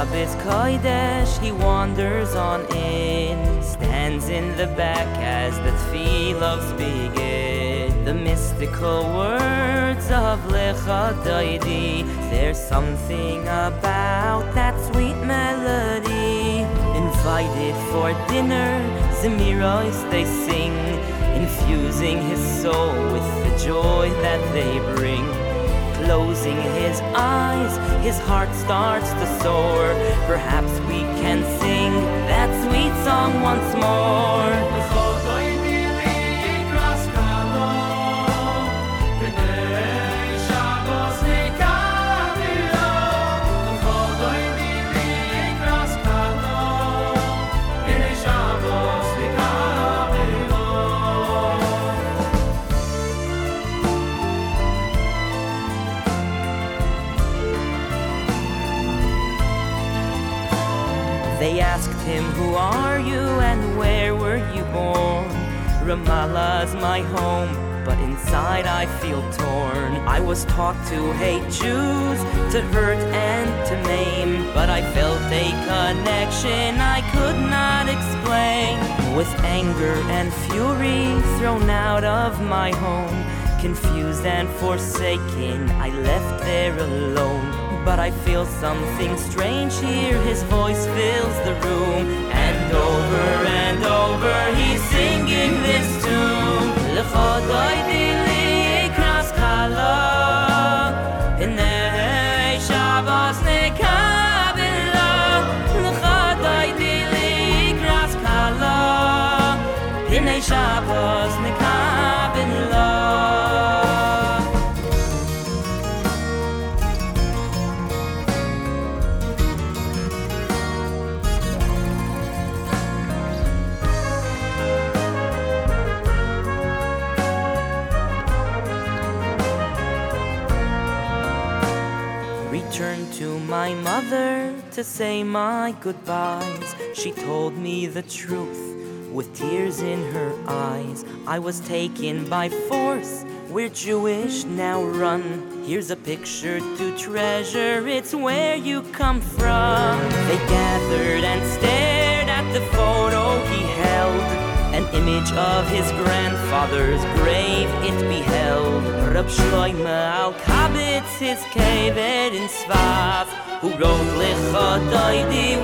Shabbos Kodesh, he wanders on in, stands in the back as the tefillos begin. The mystical words of Lecha Daidi, there's something about that sweet melody. Invited for dinner, Zemiros they sing, infusing his soul with the joy that they bring. Closing his eyes, his heart starts to soar. Perhaps we can sing that sweet song once more. They asked him, who are you and where were you born? Ramallah's my home, but inside I feel torn. I was taught to hate Jews, to hurt and to maim, but I felt a connection I could not explain. With anger and fury thrown out of my home, confused and forsaken, I left there alone. But I feel something strange here, his voice fills the room, and over he's singing this tune. L'chodai dili kras kala, hinei Shabbos nekabela. L'chodai dili kras kala, hinei Shabbos nekabela. Returned to my mother to say my goodbyes. She told me the truth with tears in her eyes. I was taken by force, we're Jewish, now run. Here's a picture to treasure, it's where you come from. They gathered and stared at the photo he held, an image of his grandfather's grave it beheld. Rab Shloime Alkabetz, his kaved in Svav, who wrote Lecha Daidi